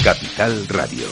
Capital Radio.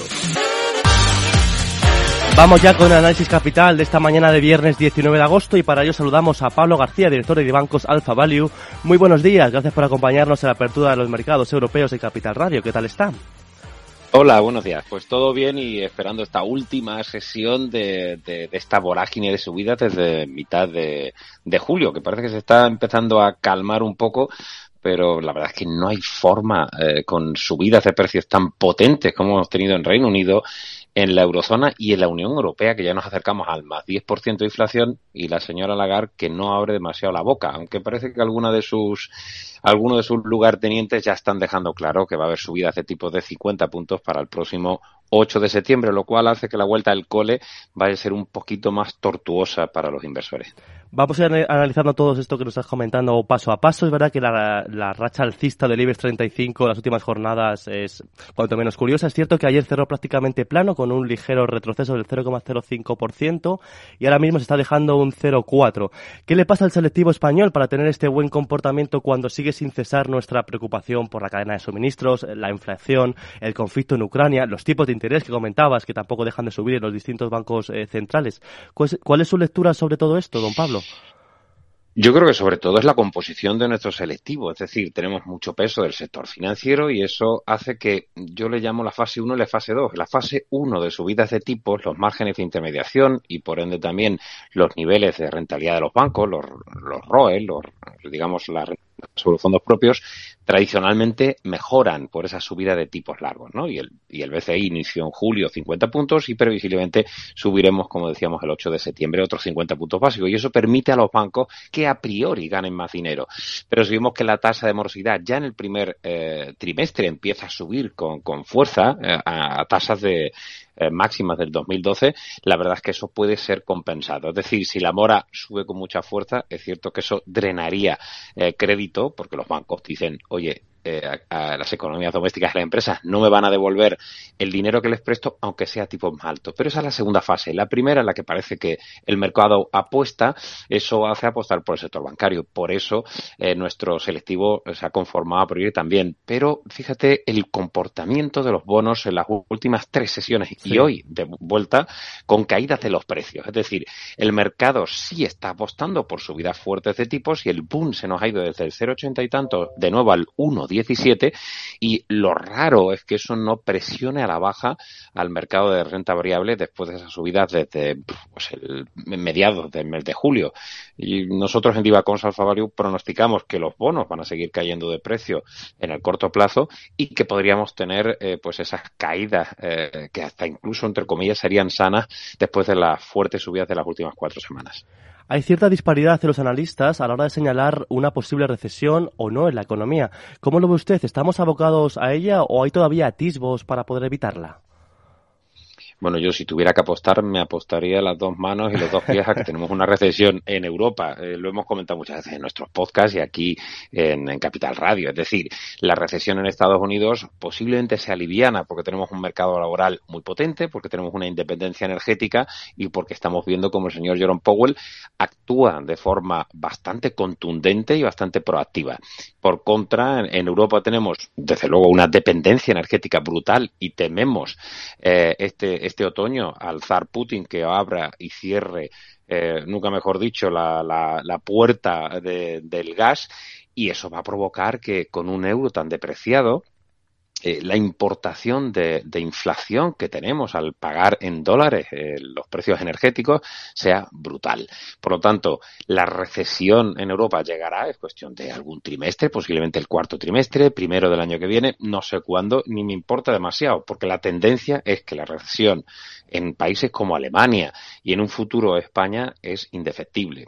Vamos ya con el análisis capital de esta mañana de viernes 19 de agosto y para ello saludamos a Pablo García, director de bancos Alpha Value. Muy buenos días, gracias por acompañarnos en la apertura de los mercados europeos de Capital Radio. ¿Qué tal está? Hola, buenos días. Pues todo bien y esperando esta última sesión de esta vorágine de subidas desde mitad de julio, que parece que se está empezando a calmar un poco, pero la verdad es que no hay forma con subidas de precios tan potentes como hemos tenido en Reino Unido, en la eurozona y en la Unión Europea, que ya nos acercamos al más 10% de inflación, y la señora Lagarde que no abre demasiado la boca, aunque parece que algunos de sus lugartenientes ya están dejando claro que va a haber subidas de tipos de 50 puntos para el próximo 8 de septiembre, lo cual hace que la vuelta al cole vaya a ser un poquito más tortuosa para los inversores. Vamos a ir analizando todo esto que nos estás comentando paso a paso. Es verdad que la racha alcista del IBEX 35 en las últimas jornadas es cuanto menos curiosa. Es cierto que ayer cerró prácticamente plano con un ligero retroceso del 0,05% y ahora mismo se está dejando un 0,4%. ¿Qué le pasa al selectivo español para tener este buen comportamiento cuando sigue sin cesar nuestra preocupación por la cadena de suministros, la inflación, el conflicto en Ucrania, los tipos de interés que comentabas que tampoco dejan de subir en los distintos bancos centrales? ¿Cuál es su lectura sobre todo esto, don Pablo? Yo creo que sobre todo es la composición de nuestro selectivo, es decir, tenemos mucho peso del sector financiero y eso hace que yo le llamo la fase 1 y la fase 2. La fase 1 de subidas de tipos, los márgenes de intermediación y por ende también los niveles de rentabilidad de los bancos, los ROE, digamos la renta sobre los fondos propios, tradicionalmente mejoran por esa subida de tipos largos, ¿no? Y el BCI inició en julio 50 puntos y previsiblemente subiremos, como decíamos, el 8 de septiembre otros 50 puntos básicos. Y eso permite a los bancos que a priori ganen más dinero. Pero si vemos que la tasa de morosidad ya en el primer trimestre empieza a subir con fuerza a tasas de máximas del 2012, la verdad es que eso puede ser compensado. Es decir, si la mora sube con mucha fuerza, es cierto que eso drenaría crédito, porque los bancos dicen, oye, a las economías domésticas y las empresas no me van a devolver el dinero que les presto, aunque sea a tipos más altos. Pero esa es la segunda fase. La primera, en la que parece que el mercado apuesta, eso hace apostar por el sector bancario. Por eso nuestro selectivo se ha conformado a priori también. Pero fíjate el comportamiento de los bonos en las últimas 3 sesiones y hoy de vuelta con caídas de los precios. Es decir, el mercado sí está apostando por subidas fuertes de tipos y el boom se nos ha ido desde el 0,80 y tanto de nuevo al 1,17 y lo raro es que eso no presione a la baja al mercado de renta variable después de esas subidas desde mediados del mes de julio. Y nosotros en Divacons Alpha Value pronosticamos que los bonos van a seguir cayendo de precio en el corto plazo y que podríamos tener esas caídas que hasta incluso entre comillas serían sanas después de las fuertes subidas de las últimas 4 semanas. Hay cierta disparidad de los analistas a la hora de señalar una posible recesión o no en la economía. ¿Cómo lo ve usted? ¿Estamos abocados a ella o hay todavía atisbos para poder evitarla? Bueno, yo si tuviera que apostar, me apostaría las 2 manos y los 2 pies a que tenemos una recesión en Europa. Lo hemos comentado muchas veces en nuestros podcasts y aquí en Capital Radio. Es decir, la recesión en Estados Unidos posiblemente se aliviana porque tenemos un mercado laboral muy potente, porque tenemos una independencia energética y porque estamos viendo cómo el señor Jerome Powell actúa de forma bastante contundente y bastante proactiva. Por contra, en Europa tenemos, desde luego, una dependencia energética brutal y tememos este otoño al zar Putin que abra y cierre, nunca mejor dicho, la puerta del gas, y eso va a provocar que con un euro tan depreciado la importación de inflación que tenemos al pagar en dólares los precios energéticos sea brutal. Por lo tanto, la recesión en Europa llegará, es cuestión de algún trimestre, posiblemente el 4º trimestre, primero del año que viene, no sé cuándo, ni me importa demasiado, porque la tendencia es que la recesión en países como Alemania y en un futuro España es indefectible.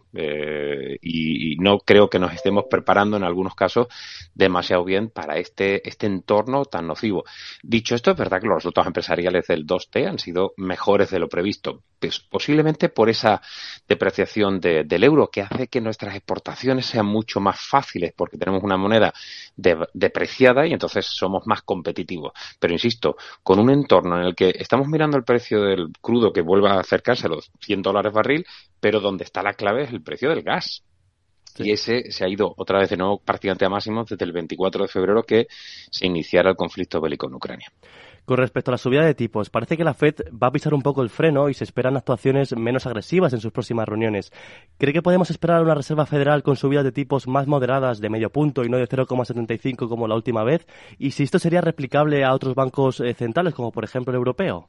Y no creo que nos estemos preparando en algunos casos demasiado bien para este entorno tan nocivo. Dicho esto, es verdad que los resultados empresariales del 2T han sido mejores de lo previsto, pues posiblemente por esa depreciación del euro que hace que nuestras exportaciones sean mucho más fáciles porque tenemos una moneda depreciada y entonces somos más competitivos. Pero insisto, con un entorno en el que estamos mirando el precio del crudo que vuelva a acercarse a los $100 barril, pero donde está la clave es el precio del gas. Sí. Y ese se ha ido otra vez de nuevo prácticamente a máximos desde el 24 de febrero que se iniciara el conflicto bélico en Ucrania. Con respecto a la subida de tipos, parece que la Fed va a pisar un poco el freno y se esperan actuaciones menos agresivas en sus próximas reuniones. ¿Cree que podemos esperar una Reserva Federal con subidas de tipos más moderadas de medio punto y no de 0,75 como la última vez? Y si esto sería replicable a otros bancos centrales, como por ejemplo el europeo.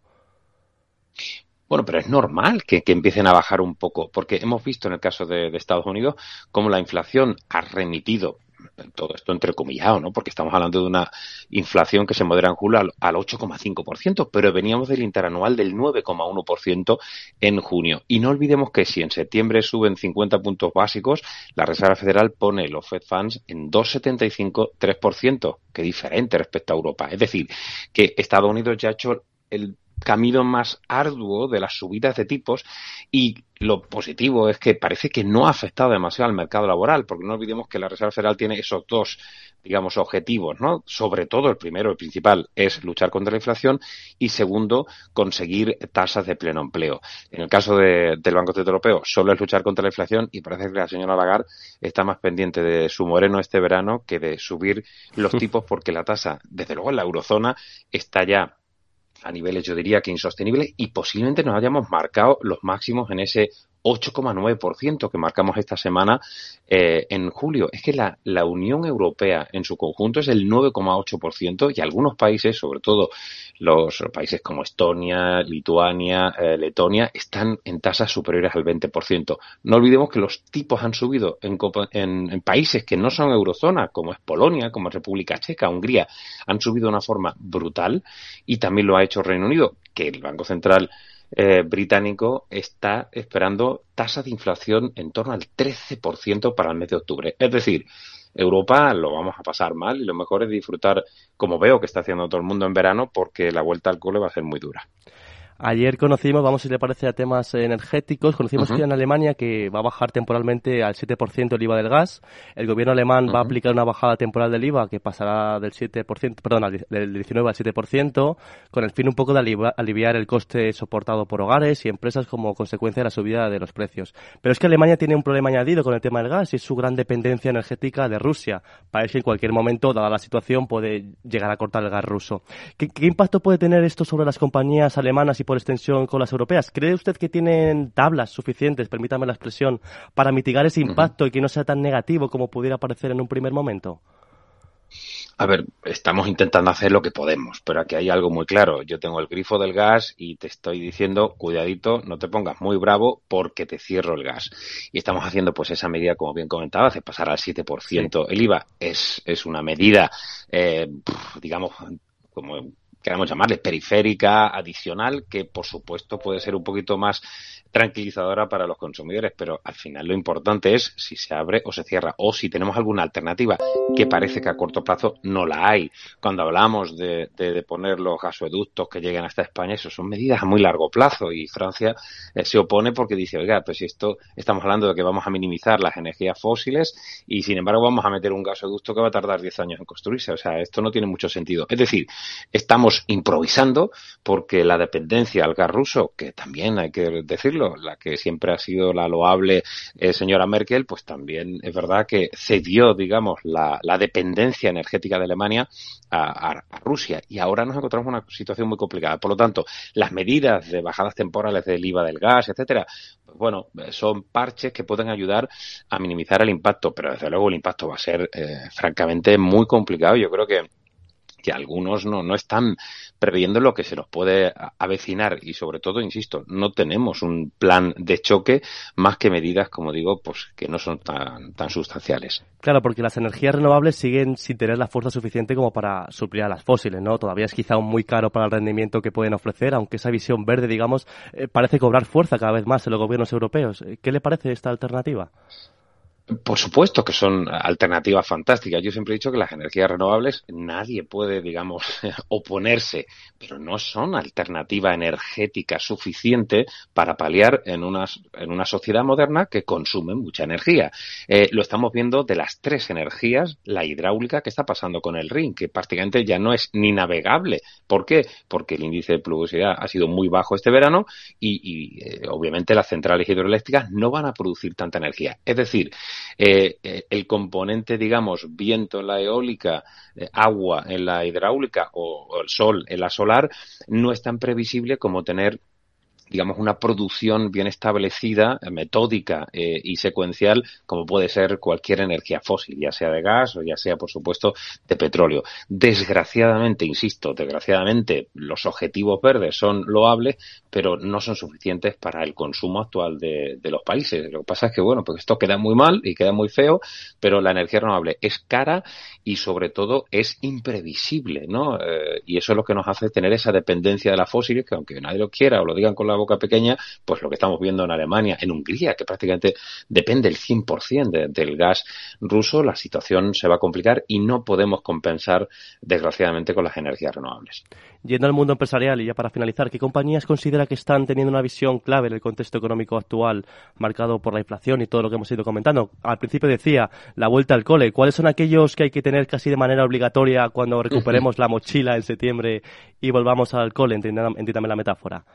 Bueno, pero es normal que empiecen a bajar un poco, porque hemos visto en el caso de Estados Unidos cómo la inflación ha remitido, todo esto entrecomillado, ¿no? Porque estamos hablando de una inflación que se modera en julio al 8,5%, pero veníamos del interanual del 9,1% en junio. Y no olvidemos que si en septiembre suben 50 puntos básicos, la Reserva Federal pone los Fed Funds en 2,75, 3%, que es diferente respecto a Europa. Es decir, que Estados Unidos ya ha hecho el camino más arduo de las subidas de tipos y lo positivo es que parece que no ha afectado demasiado al mercado laboral, porque no olvidemos que la Reserva Federal tiene esos dos, digamos, objetivos, ¿no? Sobre todo el primero, el principal, es luchar contra la inflación y segundo, conseguir tasas de pleno empleo. En el caso del Banco Central Europeo, solo es luchar contra la inflación y parece que la señora Lagarde está más pendiente de su moreno este verano que de subir los tipos porque la tasa, desde luego en la eurozona, está ya a niveles, yo diría que insostenibles y posiblemente nos hayamos marcado los máximos en ese 8,9% que marcamos esta semana en julio. Es que la Unión Europea en su conjunto es el 9,8% y algunos países, sobre todo los países como Estonia, Lituania, Letonia, están en tasas superiores al 20%. No olvidemos que los tipos han subido en países que no son eurozona, como es Polonia, como es República Checa, Hungría, han subido de una forma brutal y también lo ha hecho Reino Unido, que el Banco Central británico está esperando tasas de inflación en torno al 13% para el mes de octubre. Es decir, Europa lo vamos a pasar mal y lo mejor es disfrutar, como veo que está haciendo todo el mundo en verano, porque la vuelta al cole va a ser muy dura. Ayer conocimos, vamos si le parece a temas energéticos, conocimos que en Alemania que va a bajar temporalmente al 7% el IVA del gas. El gobierno alemán va a aplicar una bajada temporal del IVA que pasará del 7%, perdón, del 19 al 7%, con el fin un poco de aliviar el coste soportado por hogares y empresas como consecuencia de la subida de los precios. Pero es que Alemania tiene un problema añadido con el tema del gas y es su gran dependencia energética de Rusia. Parece que en cualquier momento, dada la situación, puede llegar a cortar el gas ruso. ¿Qué impacto puede tener esto sobre las compañías alemanas y por extensión con las europeas? ¿Cree usted que tienen tablas suficientes, permítame la expresión, para mitigar ese impacto y que no sea tan negativo como pudiera parecer en un primer momento? A ver, estamos intentando hacer lo que podemos, pero aquí hay algo muy claro. Yo tengo el grifo del gas y te estoy diciendo, cuidadito, no te pongas muy bravo porque te cierro el gas. Y estamos haciendo pues esa medida, como bien comentabas, de pasar al 7%. Sí. El IVA es una medida, digamos, como queramos llamarle, periférica, adicional, que por supuesto puede ser un poquito más tranquilizadora para los consumidores, pero al final lo importante es si se abre o se cierra, o si tenemos alguna alternativa, que parece que a corto plazo no la hay. Cuando hablamos de poner los gasoductos que lleguen hasta España, eso son medidas a muy largo plazo, y Francia se opone porque dice, oiga, pues si esto estamos hablando de que vamos a minimizar las energías fósiles y sin embargo vamos a meter un gasoducto que va a tardar 10 años en construirse. O sea, esto no tiene mucho sentido. Es decir, estamos improvisando porque la dependencia al gas ruso, que también hay que decirlo, la que siempre ha sido la loable señora Merkel, pues también es verdad que cedió, digamos, la dependencia energética de Alemania a Rusia, y ahora nos encontramos en una situación muy complicada. Por lo tanto, las medidas de bajadas temporales del IVA del gas, etcétera, pues bueno, son parches que pueden ayudar a minimizar el impacto, pero desde luego el impacto va a ser francamente muy complicado. Yo creo que algunos no están previendo lo que se nos puede avecinar y sobre todo, insisto, no tenemos un plan de choque más que medidas, como digo, pues que no son tan sustanciales. Claro, porque las energías renovables siguen sin tener la fuerza suficiente como para suplir a las fósiles, ¿no? Todavía es quizá muy caro para el rendimiento que pueden ofrecer, aunque esa visión verde, digamos, parece cobrar fuerza cada vez más en los gobiernos europeos. ¿Qué le parece esta alternativa? Por supuesto que son alternativas fantásticas. Yo siempre he dicho que las energías renovables nadie puede, digamos, oponerse, pero no son alternativa energética suficiente para paliar en una sociedad moderna que consume mucha energía. Lo estamos viendo de las tres energías, la hidráulica, que está pasando con el Rin, que prácticamente ya no es ni navegable. ¿Por qué? Porque el índice de pluviosidad ha sido muy bajo este verano y obviamente las centrales hidroeléctricas no van a producir tanta energía. Es decir, el componente, digamos, viento en la eólica, agua en la hidráulica o el sol en la solar, no es tan previsible como tener, digamos, una producción bien establecida, metódica y secuencial, como puede ser cualquier energía fósil, ya sea de gas o ya sea, por supuesto, de petróleo. Desgraciadamente, insisto, los objetivos verdes son loables, pero no son suficientes para el consumo actual de los países. Lo que pasa es que, bueno, pues esto queda muy mal y queda muy feo, pero la energía renovable es cara y, sobre todo, es imprevisible, ¿no? Y eso es lo que nos hace tener esa dependencia de las fósiles, que aunque nadie lo quiera o lo digan con la boca pequeña, pues lo que estamos viendo en Alemania, en Hungría, que prácticamente depende el 100% del gas ruso, la situación se va a complicar y no podemos compensar, desgraciadamente, con las energías renovables. Yendo al mundo empresarial, y ya para finalizar, ¿qué compañías considera que están teniendo una visión clave en el contexto económico actual, marcado por la inflación y todo lo que hemos ido comentando? Al principio decía, la vuelta al cole. ¿Cuáles son aquellos que hay que tener casi de manera obligatoria cuando recuperemos la mochila en septiembre y volvamos al cole? Entiéndame la metáfora.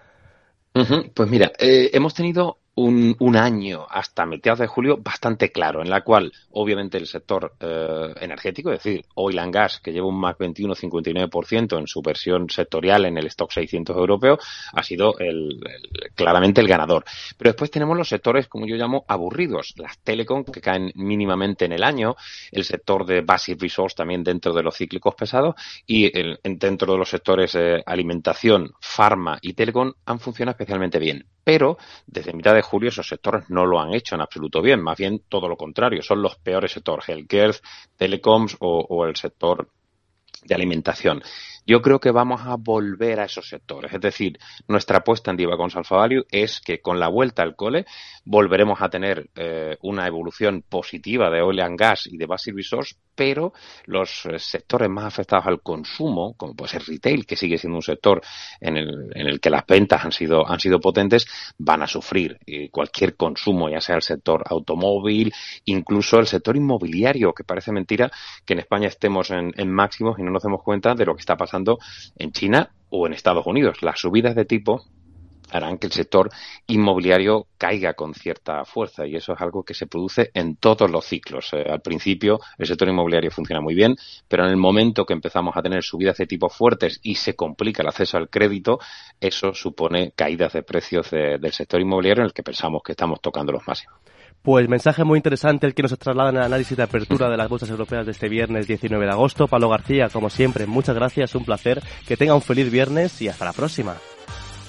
Pues mira, hemos tenido un año hasta mediados de julio bastante claro, en la cual obviamente el sector energético, es decir, oil and gas, que lleva un más 21,59% en su versión sectorial en el stock 600 europeo, ha sido claramente el ganador. Pero después tenemos los sectores, como yo llamo, aburridos, las telecom, que caen mínimamente en el año, el sector de basic resource también dentro de los cíclicos pesados, y dentro de los sectores alimentación, farma y telecom han funcionado especialmente bien. Pero desde mitad de julio esos sectores no lo han hecho en absoluto bien, más bien todo lo contrario, son los peores sectores, healthcare, telecoms o el sector de alimentación. Yo creo que vamos a volver a esos sectores, es decir, nuestra apuesta en Diva Cons Alpha Value es que con la vuelta al cole volveremos a tener una evolución positiva de oil and gas y de basic resource, pero los sectores más afectados al consumo, como puede ser retail, que sigue siendo un sector en el que las ventas han sido potentes, van a sufrir. Cualquier consumo, ya sea el sector automóvil, incluso el sector inmobiliario, que parece mentira que en España estemos en máximos y no nos demos cuenta de lo que está pasando en China o en Estados Unidos. Las subidas de tipo harán que el sector inmobiliario caiga con cierta fuerza y eso es algo que se produce en todos los ciclos. Al principio el sector inmobiliario funciona muy bien, pero en el momento que empezamos a tener subidas de tipo fuertes y se complica el acceso al crédito, eso supone caídas de precios del sector inmobiliario en el que pensamos que estamos tocando los máximos. Pues mensaje muy interesante el que nos traslada en el análisis de apertura de las bolsas europeas de este viernes 19 de agosto. Pablo García, como siempre, muchas gracias, un placer. Que tenga un feliz viernes y hasta la próxima.